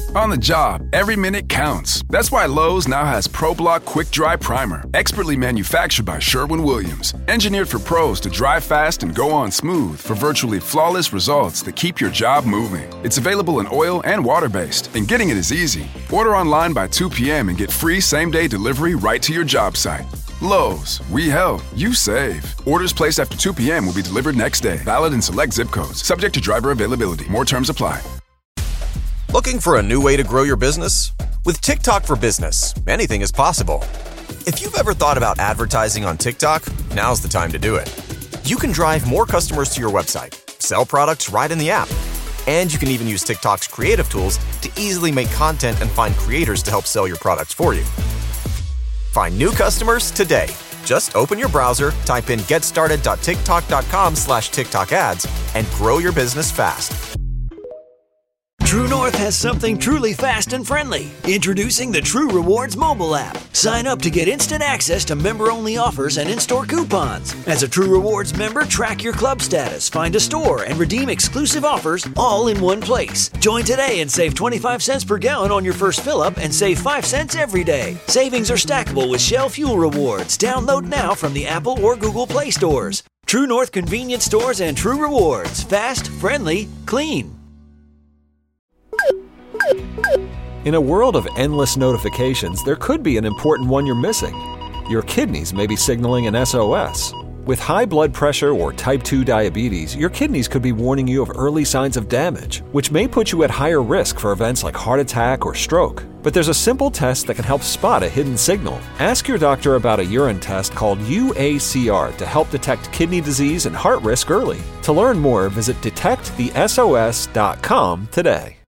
On the job, every minute counts. That's why Lowe's now has ProBlock Quick Dry Primer, expertly manufactured by Sherwin-Williams. Engineered for pros to dry fast and go on smooth for virtually flawless results that keep your job moving. It's available in oil and water-based, and getting it is easy. Order online by two p.m. and get free same-day delivery right to your job site. Lowe's, we help, you save. Orders placed after two p.m. will be delivered next day. Valid in select zip codes. Subject to driver availability. More terms apply. Looking for a new way to grow your business? With TikTok for Business, anything is possible. If you've ever thought about advertising on TikTok, now's the time to do it. You can drive more customers to your website, sell products right in the app, and you can even use TikTok's creative tools to easily make content and find creators to help sell your products for you. Find new customers today. Just open your browser, type in getstarted.tiktok.com slash TikTok ads, and grow your business fast. True North has something truly fast and friendly. Introducing the True Rewards mobile app. Sign up to get instant access to member-only offers and in-store coupons. As a True Rewards member, track your club status, find a store, and redeem exclusive offers all in one place. Join today and save twenty-five cents per gallon on your first fill-up and save five cents every day. Savings are stackable with Shell Fuel Rewards. Download now from the Apple or Google Play stores. True North convenience stores and True Rewards. Fast, friendly, clean. In a world of endless notifications, there could be an important one you're missing. Your kidneys may be signaling an S O S. With high blood pressure or type two diabetes, your kidneys could be warning you of early signs of damage, which may put you at higher risk for events like heart attack or stroke. But there's a simple test that can help spot a hidden signal. Ask your doctor about a urine test called U A C R to help detect kidney disease and heart risk early. To learn more, visit detect the S O S dot com today.